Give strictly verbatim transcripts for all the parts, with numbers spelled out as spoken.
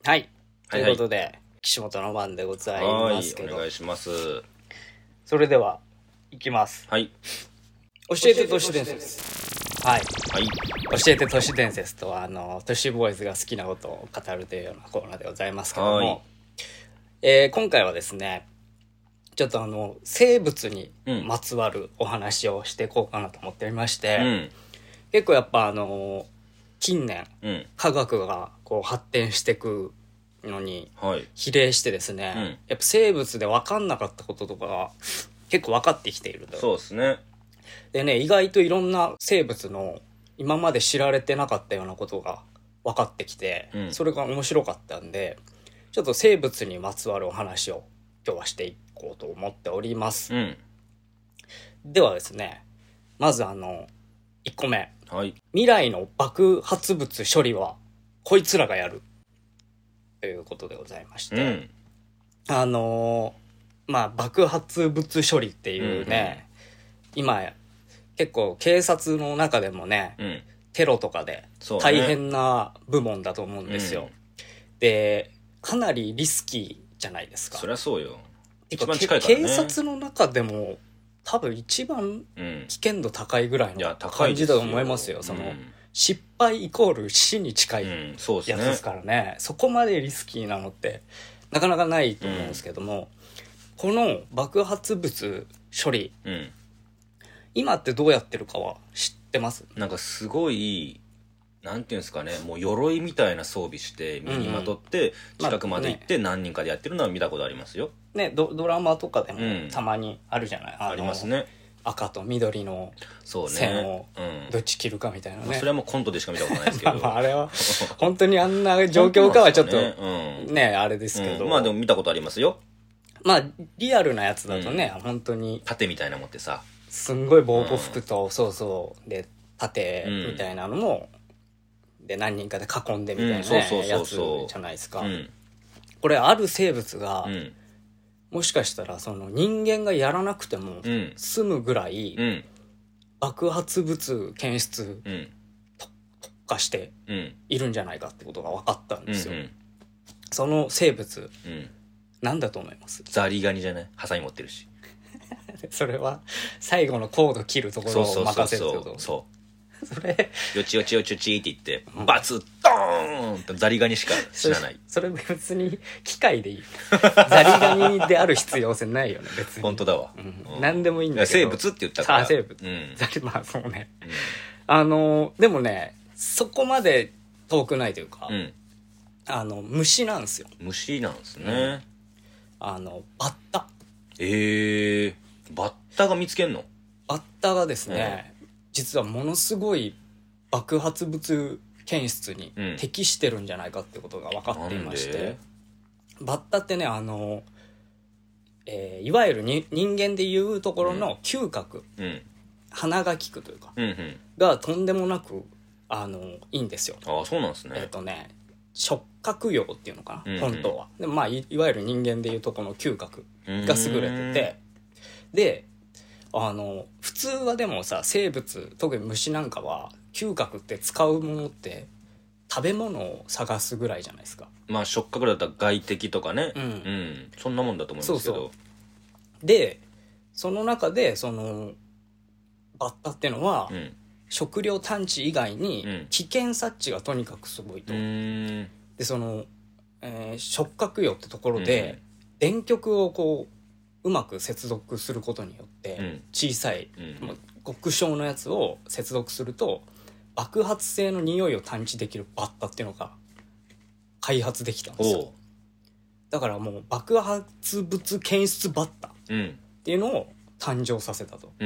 はい、ということで、はいはい、岸本の番でございますけど、 はい、お願いします。 それではいきます。 はい。 教えて都市伝説。はい、はい、教えて都市伝説とはあの都市ボーイズが好きなことを語るというようなコーナーでございますけども、はい、えー、今回はですね、ちょっとあの生物にまつわるお話をしていこうかなと思っておりまして、うん、結構やっぱあの近年、うん、科学がこう発展していくのに比例してですね、はい、うん、やっぱ生物で分かんなかったこととかが結構分かってきていると。 そうですね。 でね、意外といろんな生物の今まで知られてなかったようなことが分かってきて、うん、それが面白かったんで、ちょっと生物にまつわるお話を今日はしていこうと思っております、うん、ではですね、まずあのいっこめ、はい、未来の爆発物処理はこいつらがやるということでございまして、うん、あのー、まあ爆発物処理っていうね、うんうん、今結構警察の中でもね、うん、テロとかで大変な部門だと思うんですよ、ね、うん、でかなりリスキーじゃないですか。 そりゃそうよ。一番近いからね。 警察の中でも多分一番危険度高いぐらいの感じだと思いますよ。その、うん、失敗イコール死に近いやつですからね、うん、 そ, ねそこまでリスキーなのってなかなかないと思うんですけども、うん、この爆発物処理、うん、今ってどうやってるかは知ってます？ なんかすごいなんていうんですかね、もう鎧みたいな装備して身にまとって近くまで行って何人かでやってるのは見たことありますよ、 まあね、ド, ドラマとかでもたまにあるじゃない、 うん、あ, ありますね。 赤と緑の線をどっち切るかみたいなね、 まあ、それはもうコントでしか見たことないですけどまああれは本当にあんな状況かはちょっとね、うん、ねあれですけど、 うん、まあでも見たことありますよ。 まあリアルなやつだとね、うん、本当に盾みたいなの持ってさ、 すんごい防護服と、うん、そうそうで盾みたいなのも、うん、で何人かで囲んでみたいな、ね、うん、やつじゃないですか、うん、これある生物が、うん、もしかしたらその人間がやらなくても済むぐらい爆発物検出特化しているんじゃないかってことが分かったんですよ、うんうん、その生物、うん、何だと思います？ ザリガニじゃない？ハサミ持ってるしそれは最後のコード切るところを任せるってこと？ そうそうそうそうそれよちよちよちよちって言って、うん、バツッドーンってザリガニしか知らない。 それ、それ別に機械でいいザリガニである必要性ないよね別に。 本当だわ、 うんうん、何でもいいんだけど。 生物って言ったから。 あ、生物、うん、ザリまあそうね、うん、あのでもねそこまで遠くないというか、うん、あの虫なんですよ。 虫なんですね、うん、 あのバッタ。 えー、バッタが見つけんの？ バッタがですね、うん、実はものすごい爆発物検出に適してるんじゃないかってことが分かっていまして、うん、バッタってねあの、えー、いわゆるに人間でいうところの嗅覚、うん、鼻が利くというか、うんうん、がとんでもなくあのいいんですよ。 ああそうなんですね。 えっとね触覚葉っていうのかな、うんうん、本当はで、まあ、い, いわゆる人間でいうとこの嗅覚が優れてて、であの普通はでもさ生物特に虫なんかは嗅覚って使うものって食べ物を探すぐらいじゃないですか。 まあ触覚だったら外敵とかね、うんうん、そんなもんだと思いますけど。そうそうでその中でそのバッタっていうのは、うん、食料探知以外に危険察知がとにかくすごいと、うん、でその、えー、触覚葉ってところで、うん、電極をこううまく接続することによって、うん、小さい、うん、極小のやつを接続すると爆発性の匂いを探知できるバッタっていうのが開発できたんですよ。だからもう爆発物検出バッタっていうのを誕生させたと、うん、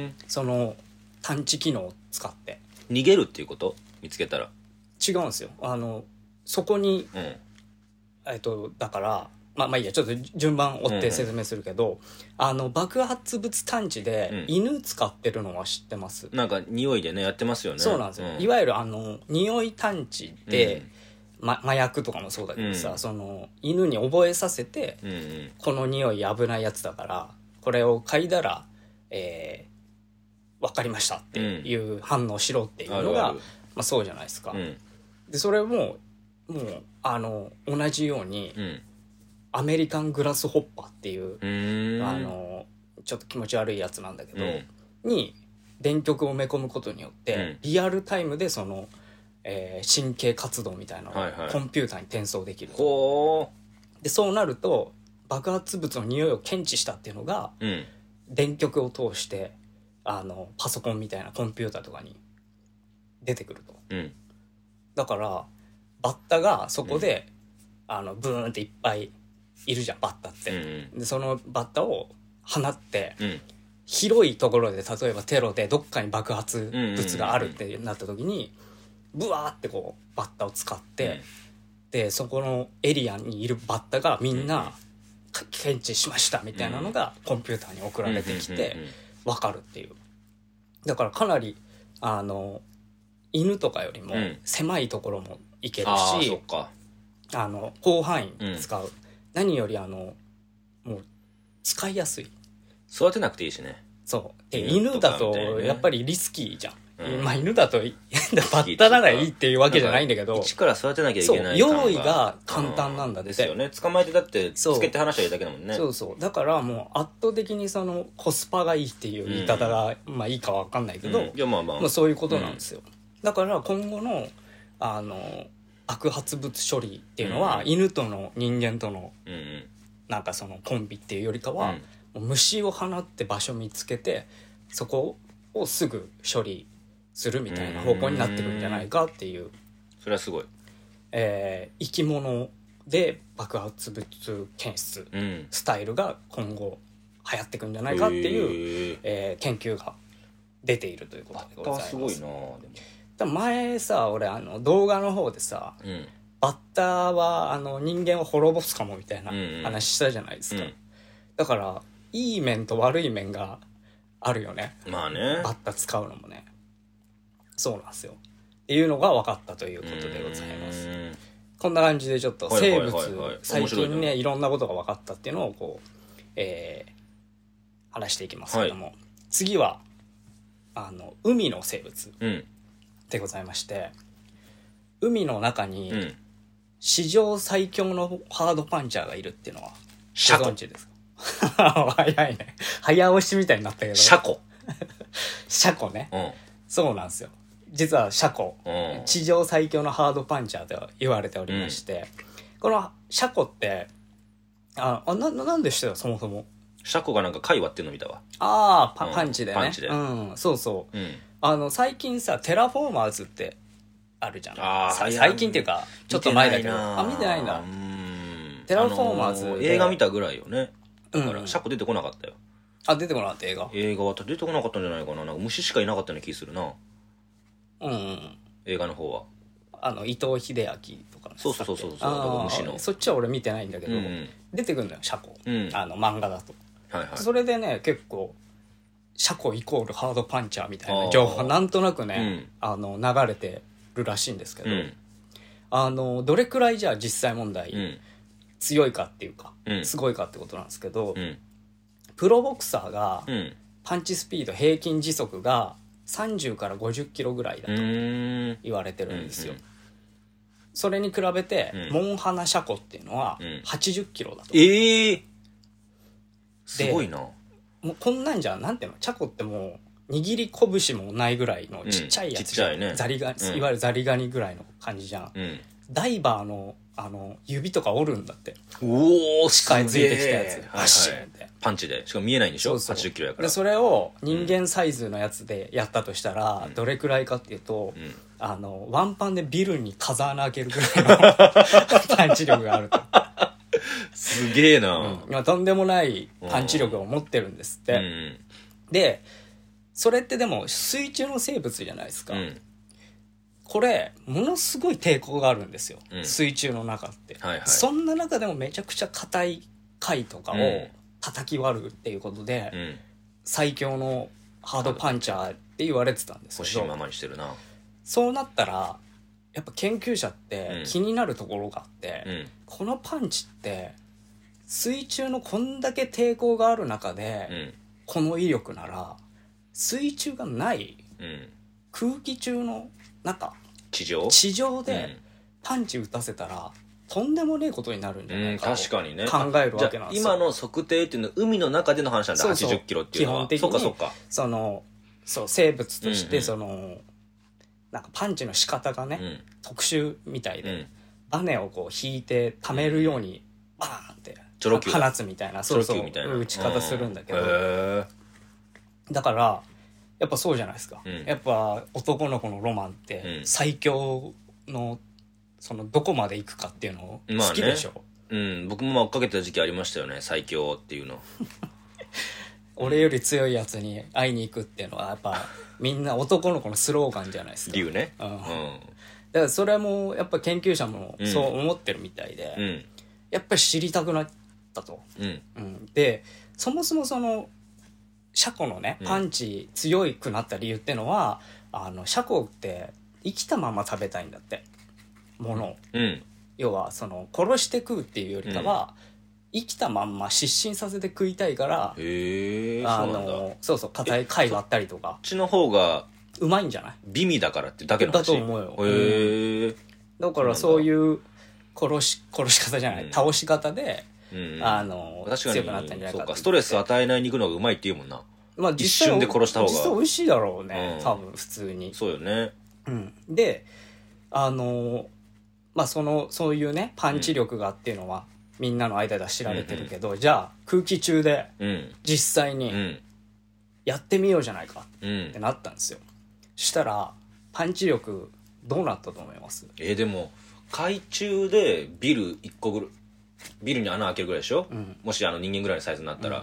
その探知機能を使って。 逃げるっていうこと？見つけたら違うんですよ。あのそこに、うん、えっとだからまあまあいいやちょっと順番追って説明するけど、うんうん、あの爆発物探知で犬使ってるのは知ってます？ うん、なんか匂いでねやってますよね。 そうなんですよ、うん、いわゆるあの匂い探知で、うんま、麻薬とかもそうだけどさ、うん、その犬に覚えさせて、うんうん、この匂い危ないやつだからこれを嗅いだら、えー、分かりましたっていう反応しろっていうのが、うん、あるある、まあ、そうじゃないですか、うん、でそれももうあの同じように、 うん、 アメリカングラスホッパーっていう、 うーん、 あのちょっと気持ち悪いやつなんだけど、 うん、 に電極を埋め込むことによって、うん、リアルタイムでその、えー、神経活動みたいなのをコンピューターに転送できる、 はいはい、 でそうなると爆発物の匂いを検知したっていうのが、うん、電極を通してあのパソコンみたいなコンピューターとかに出てくると、うん、だからバッタがそこで、うん、あのブーンっていっぱいいるじゃんバッタって、うんうん、でそのバッタを放って、うん、広いところで例えばテロでどっかに爆発物があるってなった時にブワーってこうバッタを使って、うん、でそこのエリアにいるバッタがみんな検知しましたみたいなのがコンピューターに送られてきて分かるっていう。だからかなりあの犬とかよりも狭いところも行けるし、うん、あ, あの広範囲使う、うん、何よりあのもう使いやすい、 育てなくていいしね。 そうで犬だとやっぱりリスキーじゃん、うん、まあ犬だとバッタならいいっていうわけじゃないんだけど、 一から育てなきゃいけないそう用意が簡単なんだって、 ですよね。捕まえてだってつけて話したらいいだけだもんね。 そうそうだからもう圧倒的にそのコスパがいいっていう言い方が、うん、まあいいかわかんないけど、うん、いやまあまあ、まあ、そういうことなんですよ、うん、だから今後のあの爆発物処理っていうのは、うん、犬との人間との、うん、なんかそのコンビっていうよりかは、うん、もう虫を放って場所見つけてそこをすぐ処理するみたいな方向になってくるんじゃないかっていう、 それはすごい、 えー、生き物で爆発物検出、うん、スタイルが今後流行ってくるんじゃないかっていう、えー、研究が出ているということでございます。 バッターすごいな。 でも前さ俺あの動画の方でさ、うん、バッターはあの人間を滅ぼすかもみたいな話したじゃないですか、うんうん、だからいい面と悪い面があるよね。 まあねバッタ使うのもね。そうなんですよっていうのが分かったということでございます。こんな感じでちょっと生物、はいはいはいはい、最近ねいろんなことが分かったっていうのをこう、えー、話していきますけども、はい、次はあの海の生物でございまして、うん、海の中に史上最強のハードパンチャーがいるっていうのはご存知ですか？早いね。早押しみたいになったけど。 シャコ。 シャコね、うん。そうなんですよ。実はシャコ、うん、地上最強のハードパンチャーと言われておりまして、うん、このシャコってああ な, なんでしたよそもそも。 シャコがなんか貝割ってるの見たわ。 ああ パ, パンチでね、 パンチで、 うん、そうそう、うん、あの最近さテラフォーマーズってあるじゃん。あ最近っていうかちょっと前だけどあ見てないんだ。うんテラフォーマーズ、 あのー、映画見たぐらいよね。だから、うん、シャコ出てこなかったよ。 あ出てこなかった映画映画は出てこなかったんじゃないかな。なんか虫しかいなかったような気するな。 うん、うん、 映画の方はあの伊藤英明とかそうそうそうそうそう虫のそっちは俺見てないんだけど、うん、出てくるんだよシャコ、うん、あの漫画だと、はいはい、それでね結構シャコイコールハードパンチャーみたいな情報がなんとなくね、うん、あの流れてるらしいんですけど、うん、あのどれくらいじゃあ実際問題、うん、強いかっていうか、うん、すごいかってことなんですけど、うん、プロボクサーがパンチスピード平均時速がさんじゅうからごじゅっキロぐらいだと言われてるんですよ、うんうん、それに比べて、うん、モンハナシャコっていうのははちじゅっキロだと、 うん、えー、すごいな。 もうこんなんじゃなんていうのチャコってもう握り拳もないぐらいのちっちゃいやつじゃん、うんね、ザリガニ、うん、いわゆるザリガニぐらいの感じじゃん、うん、ダイバーのあの指とか折るんだって。 おお視界ついてきたやつ、はいはい、 パンチでしかも見えないんでしょ。そうそうはちじゅっキロやから。 でそれを人間サイズのやつでやったとしたら、うん、どれくらいかっていうと、うん、あのワンパンでビルに風穴開けるぐらいのパンチ力があるとすげえな、 うん、とんでもないパンチ力を持ってるんですって、うん、でそれってでも水中の生物じゃないですか、うん、これものすごい抵抗があるんですよ、うん、水中の中って、はいはい、そんな中でもめちゃくちゃ硬い貝とかを叩き割るっていうことで、うん、最強のハードパンチャーって言われてたんですけど、 欲しいままにしてるな。 そうなったらやっぱ研究者って気になるところがあって、うん、このパンチって水中のこんだけ抵抗がある中で、うん、この威力なら水中がない、うん、空気中の中地上地上でパンチ打たせたらとんでもねえことになるんじゃないかと、 うん、確かにね、 考えるわけなんですよ。 今の測定っていうのは海の中での話なんだ。 そうそうはちじゅっキロっていうのは基本的にそうかそうか、 そのそう生物として、 うんうん、 そのなんかパンチの仕方がね、うん、特殊みたいで、うん、バネをこう引いて溜めるようにバーンってチョロ Q 放つみたいな、そうそう打ち方するんだけど、だからやっぱそうじゃないですか、うん、やっぱ男の子のロマンって最強のそのどこまで行くかっていうの好きでしょ、まあね、うん、僕も追っかけてた時期ありましたよね、最強っていうの俺より強いやつに会いに行くっていうのはやっぱみんな男の子のスローガンじゃないですか。 竜ね、 うん、うん、だからそれもやっぱ研究者もそう思ってるみたいで、うん、やっぱり知りたくなったと、うんうん、でそもそもそのシャコのねパンチ強くなった理由っていうのは、うん、あのシャコって生きたまま食べたいんだってものを、うん、要はその殺して食うっていうよりかは、うん、生きたまんま失神させて食いたいから、 へー、 あそうなんだ。 のそうそう硬い貝割ったりとか、 こっちの方がうまいんじゃない、 美味だからってだけの話だと思うよ。 へー、 だからそういう殺し殺し方じゃない、うん、倒し方で、うん、あの確かに強くなったんじゃないかって。 そうか、ストレス与えない肉の方がうまいっていうもんな、 まあ、 一瞬で殺した方が実際美味しいだろうね、 うん、 多分普通に。 そうよね、 うん、であのまあそのそういうねパンチ力がっていうのは、うん、みんなの間では知られてるけど、うんうん、じゃあ空気中で実際にやってみようじゃないかってなったんですよ、うん、したらパンチ力どうなったと思います？ えー、でも海中でビルいっこぐらいビルに穴開けるぐらいでしょ、うん、もしあの人間ぐらいのサイズになったら、うん、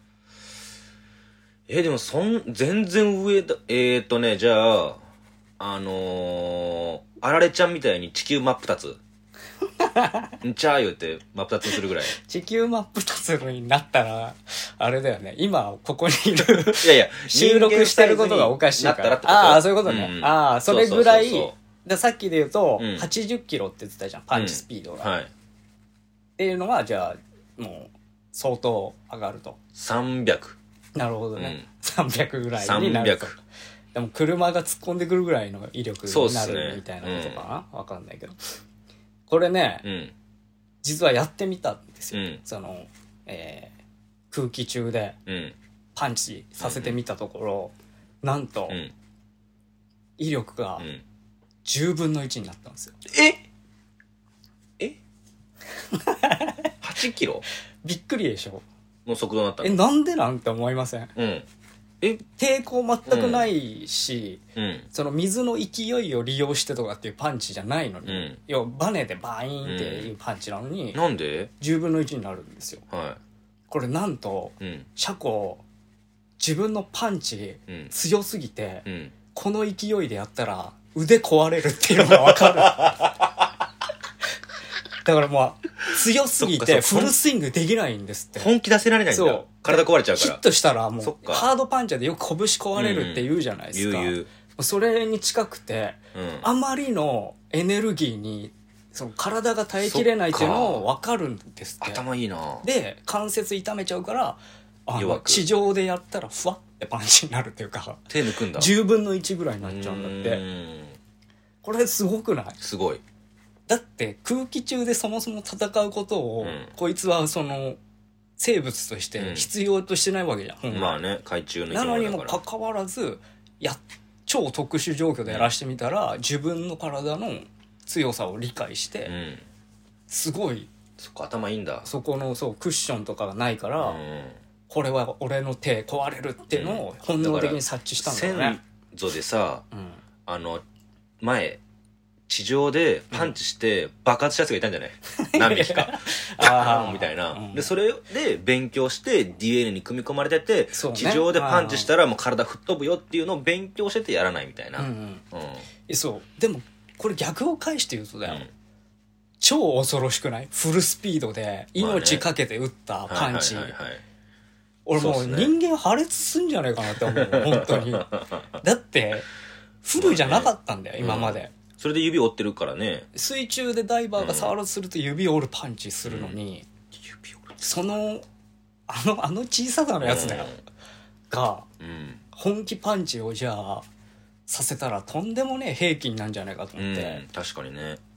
えー、でもそん全然上だ。えーっとねじゃああのー、あられちゃんみたいに地球真っ二つんちゃー言うて真っ二つにするぐらい地球真っ二つになったらあれだよね、今ここにいるいやいや収録してることがおかしいから、ああそういうことね、うん、ああそれぐらい。そうそうそうそうでさっきで言うと、うん、はちじゅっキロって言ってたじゃんパンチスピードが、うん、はい、っていうのはじゃあもう相当上がるとさんびゃく。 なるほどね、うん、さんびゃくぐらいになると。でも車が突っ込んでくるぐらいの威力になるみたいなことかな、ね、うん、わかんないけどこれね、うん、実はやってみたんですよ、うん、その、えー、空気中でパンチさせてみたところ、うん、なんと、うん、威力がじゅうぶんのいちになったんですよ。 ええはちキロびっくりでしょの速度になったの。 えなんでなんて思いません？ うん、 え抵抗全くないし、うん、その水の勢いを利用してとかっていうパンチじゃないのに、うん、要はバネでバイーンっていうパンチなのに、 うん、なんでじゅうぶんのいちになるんですよ、はい、これなんと、うん、シャコ自分のパンチ強すぎて、うん、この勢いでやったら腕壊れるっていうのが分かるだからまあ強すぎてフルスイングできないんですって。 本気出せられないんだ。そう体壊れちゃうから。 ヒットしたらもうハードパンチャーでよく拳壊れるって言うじゃないですか、うん、言う言う。それに近くて、うん、あまりのエネルギーにその体が耐えきれないっていうのを分かるんですって。 頭いいな。で関節痛めちゃうからあの地上でやったらふわってパンチになるっていうか手抜くんだ。 じゅうぶんのいちぐらいになっちゃうんだって。これすごくない？ すごい。 だって空気中でそもそも戦うことを、うん、こいつはその生物として必要としてないわけじゃん、 うん、まあね海中の生き物だから。 なのにもかかわらずや超特殊状況でやらしてみたら、うん、自分の体の強さを理解して、うん、すごいそこ頭いいんだ。 そこのそうクッションとかがないから、うん、これは俺の手壊れるっていうのを本能的に察知したんだよね。 先祖でさ、うん、あの前地上でパンチして爆発したやつがいたんじゃない、うん、何匹かあーみたいな、うん、でそれで勉強して ディーエヌエー に組み込まれてて、ね、地上でパンチしたらもう体吹っ飛ぶよっていうのを勉強しててやらないみたいな、うんうんうん、そうでもこれ逆を返して言うとだよ、うん、超恐ろしくない？フルスピードで命かけて打ったパンチ、俺もう人間破裂すんじゃないかなって思う本当にだってフルじゃなかったんだよ、まあね、今まで、うんそれで指折ってるからね。 水中でダイバーが触ろうとすると指折るパンチするのに、うん、指折るそのあのあの小ささのやつだよ、うん、が、うん、本気パンチをじゃあさせたらとんでもねえ兵器になるんじゃないかと思って、 うん、確かにね。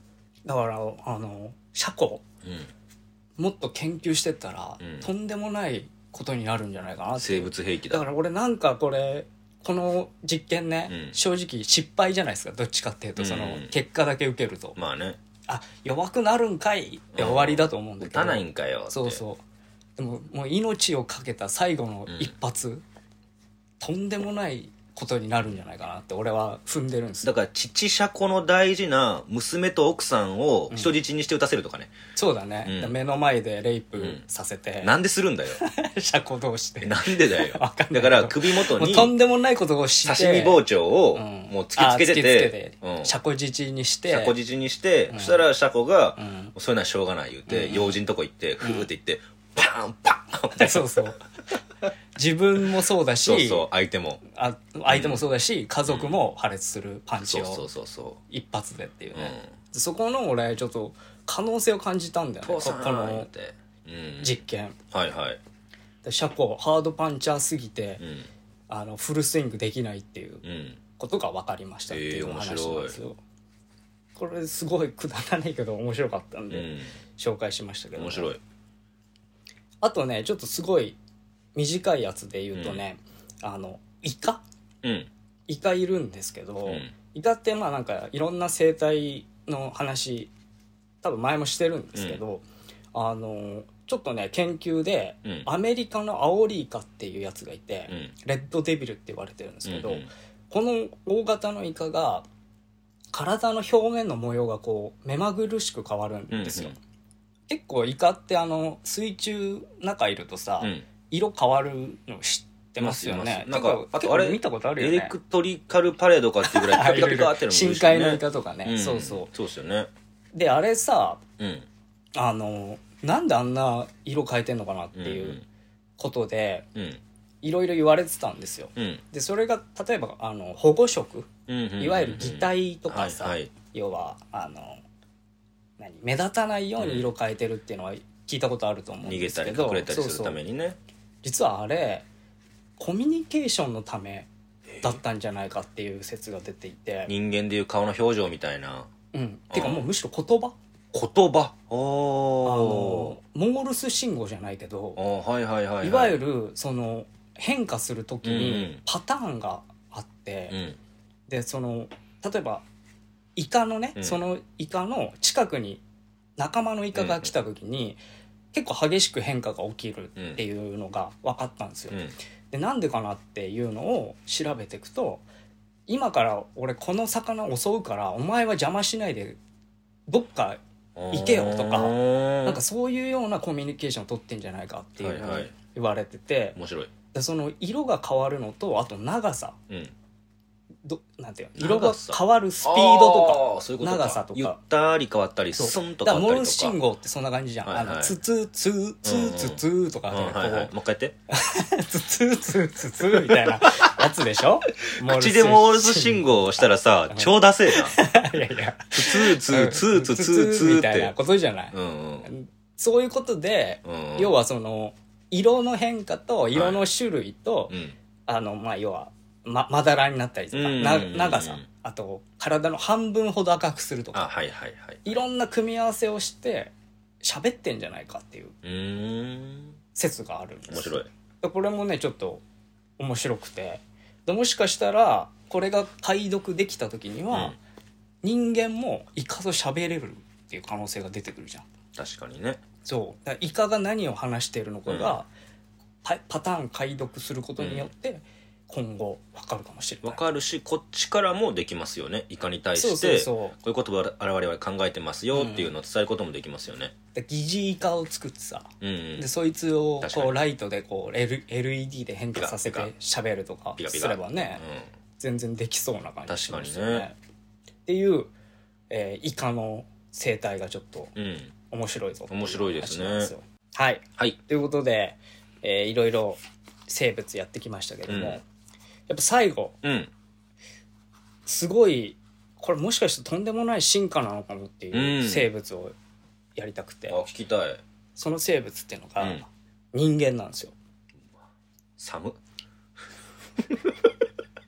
だからあのシャコ、うん、もっと研究してったら、うん、とんでもないことになるんじゃないかなって。 生物兵器だ。 だから俺なんかこれこの実験ね、うん、正直失敗じゃないですか。どっちかっていうとその結果だけ受けると、 まあね、 あ弱くなるんかいって終わりだと思うんだけど、 打たないんかよって。 そうそう。でももう命をかけた最後の一発、うん、とんでもないことになるんじゃないかなって俺は踏んでるんですよ。 だから父シャコの大事な娘と奥さんを人質にして撃たせるとかね、 うん、そうだね、うん、目の前でレイプさせて、 うん、なんでするんだよシャコ同士で。 なんでだよだから首元にとんでもないことをして刺身包丁をもう突きつけてて、 うん、シャコ父にしてシャコ父にして、うん、そしたらシャコが、うん、そういうのはしょうがない言うて、うん、用心とこ行ってフーって言って、うん、パンパンそうそう自分もそうだし、 そうそう相手もあ相手もそうだし、うん、家族も破裂するパンチをそうそうそう一発でっていうね、うん、そこの俺ちょっと可能性を感じたんだよね、この実験、 うん、はいはい。 シャコハードパンチャーすぎて、うん、あのフルスイングできないっていうことが分かりましたっていう話なんですよ、えー、これすごいくだらないけど面白かったんで、うん、紹介しましたけど、ね、 面白い。 あとねちょっとすごい短いやつで言うとね、うん、あのイカ、うん、イカいるんですけど、うん、イカってまあなんかいろんな生態の話多分前もしてるんですけど、うん、あのちょっとね研究で、うん、アメリカのアオリイカっていうやつがいて、うん、レッドデビルって言われてるんですけど、うんうん、この大型のイカが体の表面の模様がこう目まぐるしく変わるんですよ、うんうん、結構イカってあの水中中いるとさ、うん、色変わるの知ってますよね。 なんかあとあれ見たことあるよね。 エレクトリカルパレードかっていうぐらいピカピカピカってるのもいるしね。 深海のイカとかね、うん、そうそうそうですよね。 であれさ、うん、あのなんであんな色変えてんのかなっていうことで、うん、いろいろ言われてたんですよ、うん、でそれが例えばあの保護色、うんうんうんうん、いわゆる擬態とかさ、はいはい、要はあの何目立たないように色変えてるっていうのは聞いたことあると思うんですけど、 逃げたり隠れたりするためにね。そうそう実はあれコミュニケーションのためだったんじゃないかっていう説が出ていて、 人間でいう顔の表情みたいな、 うんてかもうむしろ言葉言葉おあのモールス信号じゃないけど、 はいはいはいはい、 いわゆるその変化する時にパターンがあって、うん、でその例えばイカのね、うん、そのイカの近くに仲間のイカが来た時に、うん、結構激しく変化が起きるっていうのが分かったんですよ、うん、でなんでかなっていうのを調べていくと、今から俺この魚襲うからお前は邪魔しないでどっか行けよとか、なんかそういうようなコミュニケーションを取ってんじゃないかっていうのを言われてて、はいはい、 面白い。 でその色が変わるのとあと長さ、うんどなんていうの色が変わるスピードとかそういうことか長さとかゆったり変わったりスンと変わったりとか、だからモールス信号ってそんな感じじゃん、はいはい、あのツツツーツーツツーとかでこう、はいはい、 もう一回やってツツーツーツツーみたいなやつでしょ口でモールス信号をしたらさ超ダセえないやいやツツーツーツーツーツーツーみたいなことじゃない、うんうん、そういうことで、うん、要はその色の変化と色の種類と、はいうん、あのまあ要はま、まだらになったりとか、な長さ、あと体の半分ほど赤くするとか、 はいはいはい、 いろんな組み合わせをして喋ってんじゃないかっていう説があるんです。 面白い。 これもねちょっと面白くて、でもしかしたらこれが解読できた時には、うん、人間もイカと喋れるっていう可能性が出てくるじゃん。 確かにね。 そうだからイカが何を話しているのかが、うん、パ, パターン解読することによって、うん今後分かるかもしれない。 分かるしこっちからもできますよね。イカに対してそうそうそうこういうことを我々は考えてますよっていうのを伝えることもできますよね、 うん、疑似イカを作ってさ、うんうん、でそいつをこうライトでこう L エルイーディー で変化させて喋るとかすればね、うん、全然できそうな感じしますよね。ねっていう、えー、イカの生態がちょっと面白いぞっていう話なんですよ。面白いですね。はい、はい、ということで、えー、いろいろ生物やってきましたけども、うんやっぱ最後、うん、すごいこれもしかしてとんでもない進化なのかもっていう生物をやりたくて、 うん、あ聞きたい。 その生物っていうのが人間なんですよ。 寒っ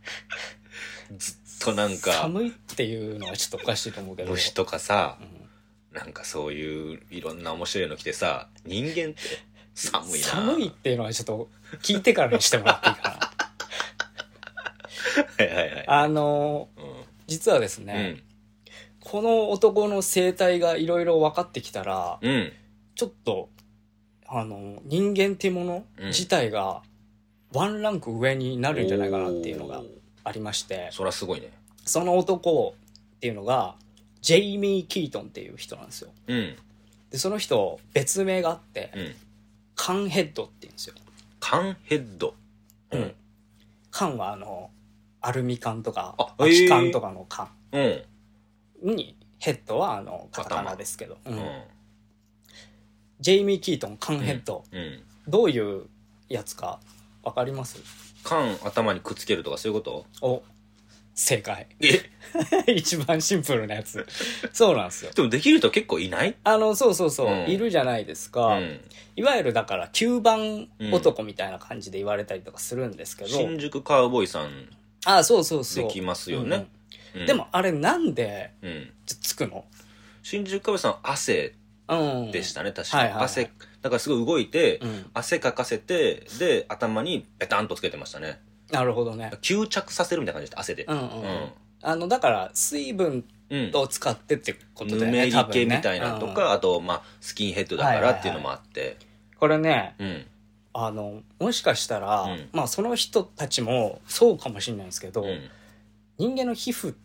ずっとなんか寒いっていうのはちょっとおかしいと思うけど虫とかさ、 なんかそういういろんな面白いの来てさ、人間って寒いな。 寒いっていうのはちょっと聞いてからにしてもらっていいかな。はいはいはい。 あの、うん、実はですね、うん、この男の生態がいろいろ分かってきたら、うん、ちょっとあの人間っていうもの自体がワンランク上になるんじゃないかなっていうのがありまして、 そりゃすごいね。 その男っていうのがジェイミー・キートンっていう人なんですよ、うん、でその人別名があって、うん、カンヘッドって言うんですよ。 カンヘッド、 うん、カンはあのアルミ缶とか空き缶とかの缶、えー、にヘッドはあのカタカナですけど、うんうん、ジェイミー・キートンカンヘッド、うんうん、どういうやつかわかります？ 缶頭にくっつけるとかそういうこと？ お、正解。え一番シンプルなやつ。そうなんですよ。 でもできる人結構いない？ あのそうそうそう、うん、いるじゃないですか、うん、いわゆるだから吸盤男みたいな感じで言われたりとかするんですけど、 新宿カウボーイさんあそうそうそうできますよね、 うんうん、でもあれなんでつくの？ 新宿カウボーイさん汗でしたね、うん、確か、はいはいはい、汗だからすごい動いて、うん、汗かかせてで頭にペタンとつけてましたね。 なるほどね。 吸着させるみたいな感じで汗で、うんうんうんうん、あのだから水分を使ってってことだよね、 ぬめり気みたいなとか、ね、うん、あと、まあ、スキンヘッドだからっていうのもあって、はいはいはい、 これね、うん、あのもしかしたら、うん、まあ、その人たちもそうかもしれないんですけど、うん、人間の皮膚って、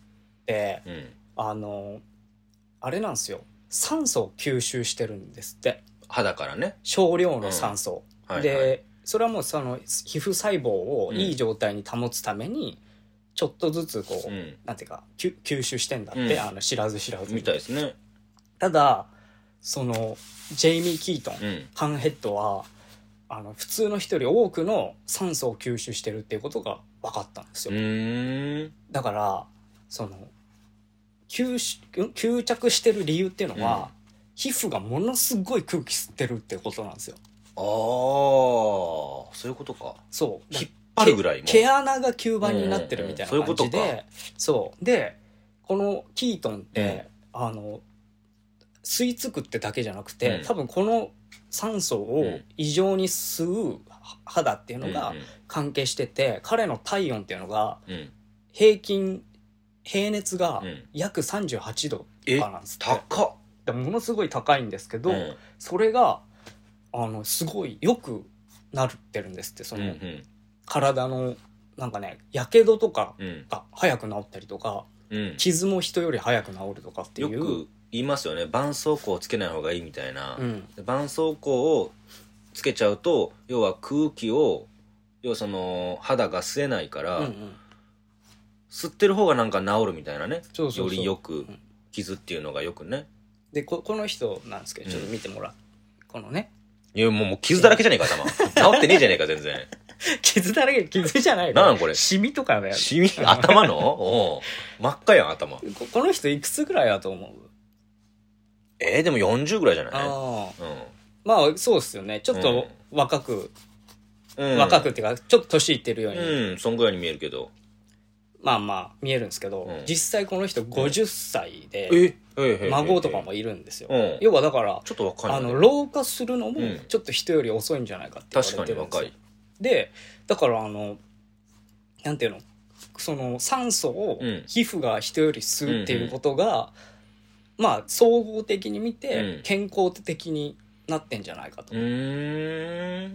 うん、あのあれなんですよ、酸素を吸収してるんですって。 肌からね、 少量の酸素、うんはいはい、でそれはもうその皮膚細胞をいい状態に保つためにちょっとずつこう、うん、なんていうか吸収してんだって、うん、あの知らず知らずみたいですね。 ただそのジェイミー・キートン、うん、カンヘッドはあの普通の人より多くの酸素を吸収してるっていうことが分かったんですよ。うーん、だからその 吸, 吸着してる理由っていうのは、うん、皮膚がものすごい空気吸ってるってことなんですよ。 ああ、そういうことか。 そう引っ張るぐらいも毛穴が吸盤になってるみたいな感じで、うんうんうん、そういうことか。そうでこのキートンって、うん、あの吸い付くってだけじゃなくて、うん、多分この酸素を異常に吸う肌っていうのが関係してて、うんうん、彼の体温っていうのが平均平熱が約さんじゅうはちどとかなんですって。 え、高っ。 でものすごい高いんですけど、うん、それがあのすごいよくなってるんですって。その、うんうん、体のなんかねやけどとかが早く治ったりとか、うん、傷も人より早く治るとかっていう。 よく言いますよね、絆創膏をつけない方がいいみたいな、うん、絆創膏をつけちゃうと要は空気を要はその肌が吸えないから、うんうん、吸ってる方がなんか治るみたいなね。そうそうそう、よりよく傷っていうのがよくね。 で こ, この人なんですけどちょっと見てもらう、うん、このね、 いやもうもう傷だらけじゃねえか頭治ってねえじゃねえか全然傷だらけ、傷じゃないの。 なんこれシミとかだよ。 シミ頭のお真っ赤やん頭。こ, この人いくつぐらいだと思う？ えー、でもよんじゅうぐらいじゃない？あ、うん、 まあそうっすよね。ちょっと若く、うん、若くっていうかちょっと年いってるように、 うん、そんぐらいに見えるけど、 まあまあ見えるんですけど、うん、実際この人ごじゅっさいで、うん、孫とかもいるんですよ、うん、要はだからちょっと若い、ね、 あの老化するのもちょっと人より遅いんじゃないかって言われてるんですよ。 確かに若い。 でだからあのなんていうの、その酸素を皮膚が人より吸うっていうことが、うん、まあ総合的に見て健康的になってんじゃないかと、うん、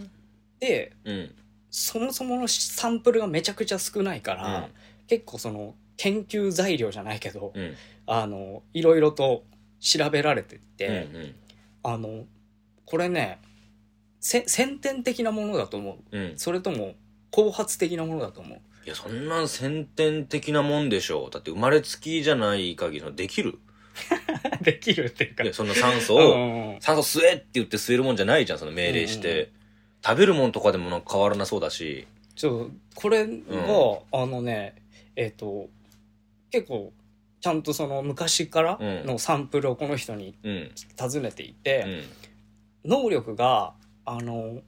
で、うん、そもそものサンプルがめちゃくちゃ少ないから、うん、結構その研究材料じゃないけど、うん、あのいろいろと調べられてって、うんうん、あのこれねせ先天的なものだと思う、うん、それとも後発的なものだと思う。 いやそんなん先天的なもんでしょう。だって生まれつきじゃない限りできるできるっていうか、 いやそんな酸素を、うんうん、酸素吸えって言って吸えるもんじゃないじゃん、その命令して、うんうん、食べるもんとかでもなんか変わらなそうだし。 ちょこれが、うん、あのねえっ、ー、と結構ちゃんとその昔からのサンプルをこの人に尋ねていて、うんうん、能力があの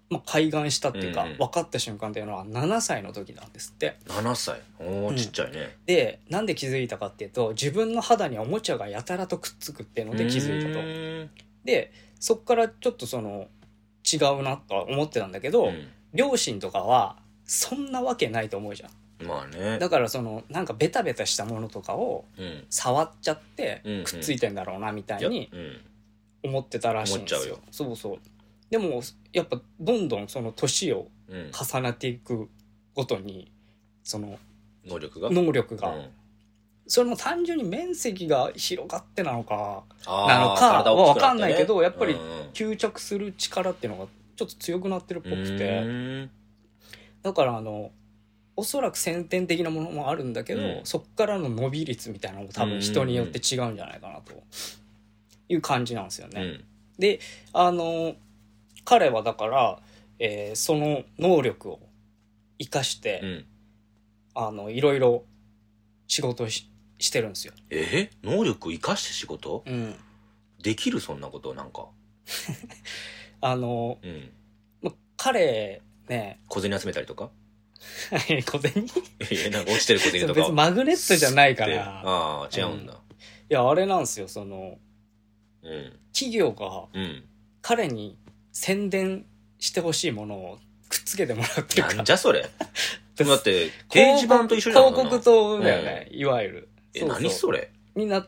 まあ、開眼したっていうか、 うんうん分かった瞬間っていうのはななさいの時なんですって。 ななさい、おーちっちゃいね、うん、 でなんで気づいたかっていうと、自分の肌におもちゃがやたらとくっつくっていうので気づいたと。でそっからちょっとその違うなとは思ってたんだけど、うん、両親とかはそんなわけないと思うじゃん。 まあね、 だからそのなんかベタベタしたものとかを触っちゃってくっついてんだろうなみたいに思ってたらしいんですよ。思っちゃうよ。そうそう。でもやっぱどんどんその年を重ねていくごとにその能力が能力が、うん、それも単純に面積が広がってなのかなのかは分かんないけど、やっぱり吸着する力っていうのがちょっと強くなってるっぽくて、だからあのおそらく先天的なものもあるんだけど、うん、そっからの伸び率みたいなのも多分人によって違うんじゃないかなという感じなんですよね、うん、であの彼はだから、えー、その能力を生かして、うん、あのいろいろ仕事を し, してるんですよ。 えー、能力を生かして仕事、 うん、できるそんなことなんかあの、うんま、彼ね小銭集めたりとか小銭いやなんか落ちてる小銭とか別にマグネットじゃないからああ違うんだ、うん、いやあれなんですよ、その、 うん、 企業が彼に宣伝してほしいものをくっつけてもらってるから。 なんじゃそれだって掲示板と一緒じゃん。 広告塔だよね、うん、いわゆる。 えそうそう何それになって、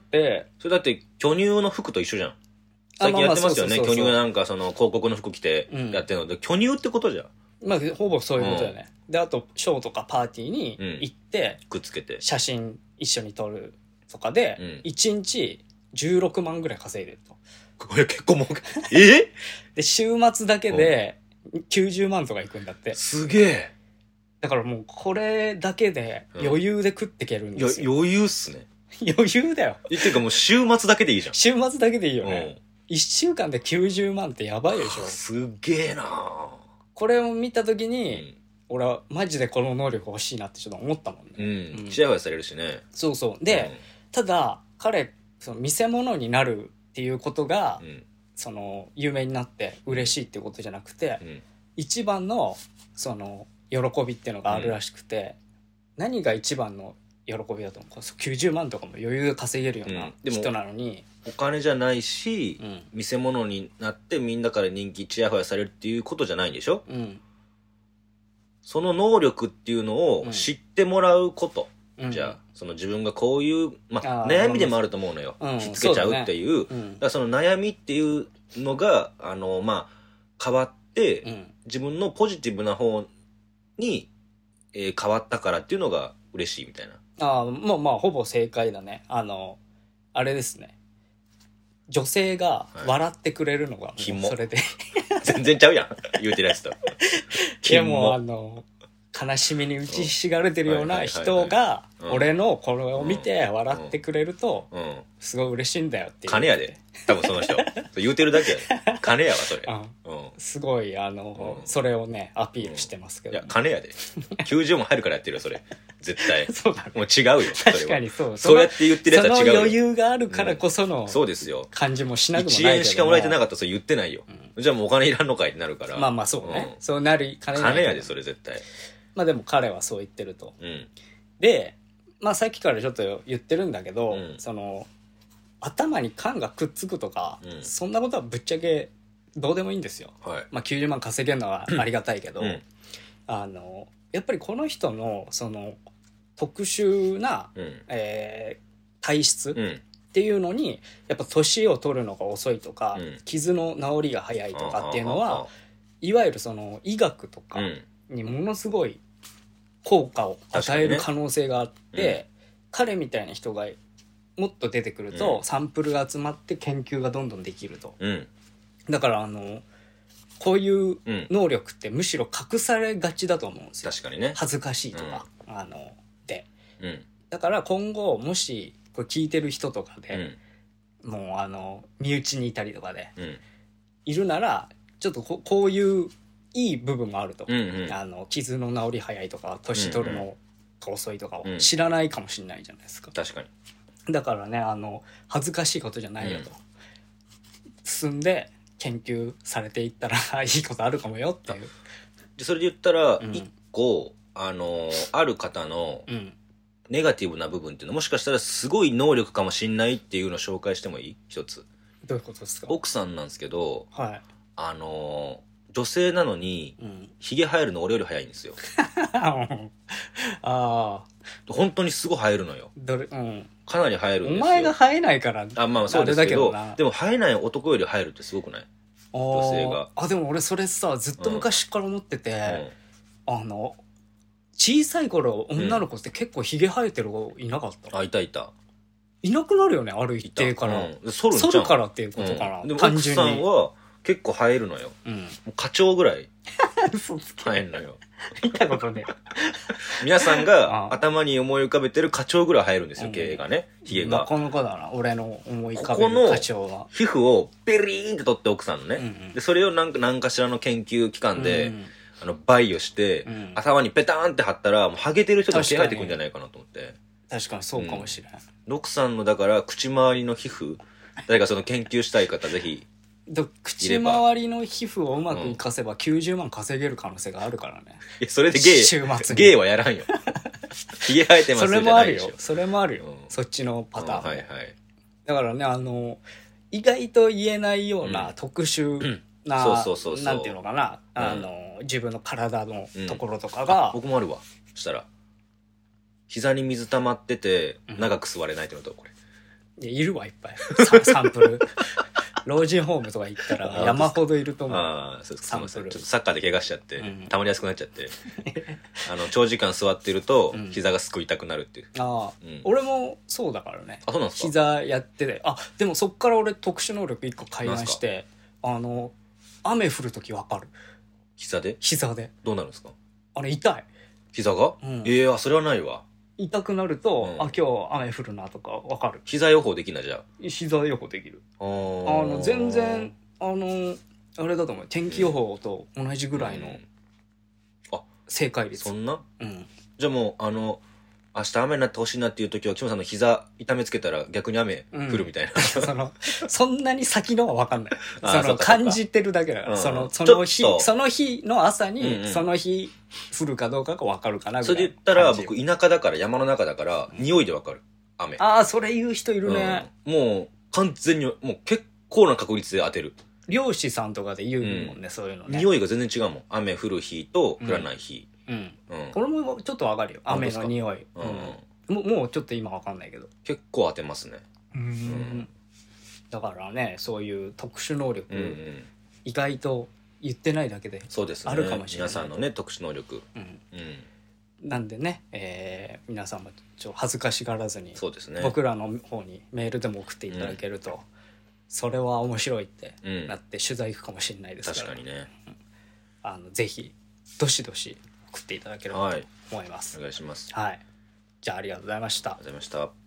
それだって巨乳の服と一緒じゃん。最近やってますよね。巨乳なんかその広告の服着てやってるので、うん、巨乳ってことじゃん。 まあほぼそういうことだよね、うん、であとショーとかパーティーに行って、 うん、くっつけて写真一緒に撮るとかで、うん、いちにちじゅうろくまんぐらい稼いでると。 これ結構もうえで週末だけできゅうじゅうまんとかいくんだって。 すげえ。 だからもうこれだけで余裕で食っていけるんですよ、 うん、余裕っすね。 余裕だよ。 えっていうかもう週末だけでいいじゃん。 週末だけでいいよね、うん、いっしゅうかんできゅうじゅうまんってやばいでしょ。 すげえな。 これを見た時に、うん、俺はマジでこの能力欲しいなってちょっと思ったもんね。 うん。ちやほやされるしね。 そうそう。で、うん、ただ彼その見せ物になるっていうことが、うん、その有名になって嬉しいっていうことじゃなくて、うん、一番のその喜びっていうのがあるらしくて、うん、何が一番の喜びだと思う。きゅうじゅうまんとかも余裕で稼げるような人なのに、 うん、お金じゃないし、うん、見せ物になってみんなから人気ちやほやされるっていうことじゃないんでしょ、うん、その能力っていうのを知ってもらうこと、うん、じゃあその自分がこういう、まあ、悩みでもあると思うのよ、うん、ひっつけちゃうっていう、うん、だからその悩みっていうのがあの、まあ、変わって、うん、自分のポジティブな方に、えー、変わったからっていうのが嬉しいみたいな。 ああ、まあまあほぼ正解だね。あのあれですね、女性が笑ってくれるのがもうそれで、 はい、全然ちゃうやん言うてるやつと。 いやもうあの悲しみに打ちひしがれてるような人が俺のこれを見て笑ってくれるとすごい嬉しいんだよっていう。 金やで多分その人言うてるだけやで金やわそれ、 うんうん、すごいあの、うん、それをねアピールしてますけど、ね、 いや金やできゅうじゅうまん入るからやってるよそれ絶対そうだ、ね、 もう違うよ確かにそう。 そうやって言ってるやつは違うよ。 その余裕があるからこその、うん、 そうですよ感じもしなくもないけどもいちえんしかもらえてなかったらそれ言ってないよ、うん、じゃあもうお金いらんのかいってなるから。 まあまあそうね、うん、そうなる金金やでそれ絶対。 まあでも彼はそう言ってると、 うん、 でまあさっきからちょっと言ってるんだけど、うん、その頭に缶がくっつくとか、うん、そんなことはぶっちゃけどうでもいいんですよ、はい、まあきゅうじゅうまん稼げるのはありがたいけど、うん、あのやっぱりこの人のその特殊な、うんえー、体質っていうのにやっぱ年を取るのが遅いとか、うん、傷の治りが早いとかっていうのは、いわゆるその医学とかにものすごい効果を与える可能性があって、ねうん、彼みたいな人がもっと出てくると、うん、サンプルが集まって研究がどんどんできると、うん、だからあのこういう能力ってむしろ隠されがちだと思うんですよ。 確かにね。 恥ずかしいとか、うん、あので、 うん、 だから今後もしこれ聞いてる人とかで、うん、もうあの身内にいたりとかで、うん、いるならちょっと こ, こういういい部分もあると、うんうん、あの傷の治り早いとか年取るのが遅いとかを知らないかもしれないじゃないですか、 うん、確かに。だからねあの恥ずかしいことじゃないよと、うん、進んで研究されていったらいいことあるかもよっていう。 でそれで言ったら一個、うん、あのある方のネガティブな部分っていうのもしかしたらすごい能力かもしんないっていうのを紹介してもいい？一つ。 どういうことですか？ 奥さんなんですけど、 はい、 あの女性なのに、うん、ヒゲ生えるの俺より早いんですよ。ああ。本当にすごい生えるのよ。 どれ、うん、 かなり生えるんですよ。 お前が生えないから。 あ、まあそうですけど、でも生えない男より生えるってすごくない？女性が。 あ、でも俺それさ、ずっと昔から思ってて、うんうん、あの、小さい頃女の子って結構ヒゲ生えてる子いなかった？ あ、いたいた。 いなくなるよね、ある一定から。うん、剃るんちゃう？剃るからっていうことかな。うん、 でも奥さんは結構生えるのよ。うん、もう課長ぐらい生えるのよ。 見たことね。 皆さんが頭に思い浮かべてる課長ぐらい生えるんですよ、毛がね、ヒゲが。 この子だな、俺の思い浮かべる課長は。ここの皮膚をペリーンって取って奥さんのね、うんうん、でそれをなんか何かしらの研究機関で、うんうん、あの培養して、うん、頭にペターンって貼ったらもうハゲてる人が毛生えてくるんじゃないかなと思って。 確かにそうかもしれない。 うん、奥さんのだから口周りの皮膚、誰かその研究したい方ぜひ。 口周りの皮膚をうまく活かせばきゅうじゅうまん稼げる可能性があるからね。 いやそれでゲイ週末ゲイはやらんよ。ひげ生えてますよじゃないでしょ。それもあるよ。それもあるよ、うん、そっちのパターン、うん、はいはい。だからね、あの意外と言えないような特殊な、うん、そうそうそうそう、なんていうのかな、うん、あの自分の体のところとかが、 うん、僕もあるわ。そしたら膝に水溜まってて長く座れないってのとこれ、 うん、いやいるわいっぱいサンプル。老人ホームとか行ったら山ほどいると思う。 ああ、そうですか。ちょっとサッカーで怪我しちゃって、うん、たまりやすくなっちゃって、あの長時間座ってると膝がすごい痛くなるっていう。うん、 ああ、うん、俺もそうだからね。 あ、そうなんですか。 膝やってて、あ、でもそっから俺特殊能力一個開眼して、あの雨降るときわかる。 膝で？ 膝で。 どうなるんですか？あれ痛い。 膝が？うん、ええー、それはないわ。 痛くなると、うん、あ、今日雨降るなとかわかる。 膝予報できないじゃん。 膝予報できる。あの全然あのあれだと思う。天気予報と同じぐらいの正解率。 そんな？うん。じゃあもうあの明日雨になってほしいなっていう時はキムさんの膝痛めつけたら逆に雨降るみたいな。うん、 そのそんなに先のはわかんない。その感じてるだけだから。うん、そのその日その日の朝に、うんうん、その日降るかどうかがわかるかなぐらい。 それで言ったら僕田舎だから山の中だから、うん、匂いでわかる。雨。 ああ、それ言う人いるね。 うん、もう完全にもう結構な確率で当てる。 漁師さんとかで言うもんね、うん、そういうのね。 匂いが全然違うもん。雨降る日と降らない日。 うん。うん。これもちょっとわかるよ。雨の匂い。うん。もう、もうちょっと今わかんないけど。 結構当てますね。 うん。うん、だからね、そういう特殊能力、うんうん、意外と言ってないだけでそうですね。 あるかもしれない。 皆さんのね、特殊能力。うん。 うん、なんでね、えー、皆さんもちょっと恥ずかしがらずに、 そうですね。 僕らの方にメールでも送っていただけると、うん、それは面白いってなって取材行くかもしれないですから、 確かにね、 うん、あのぜひどしどし送っていただければと思います、 はい、お願いします。 はい、じゃあありがとうございました。 ありがとうございました。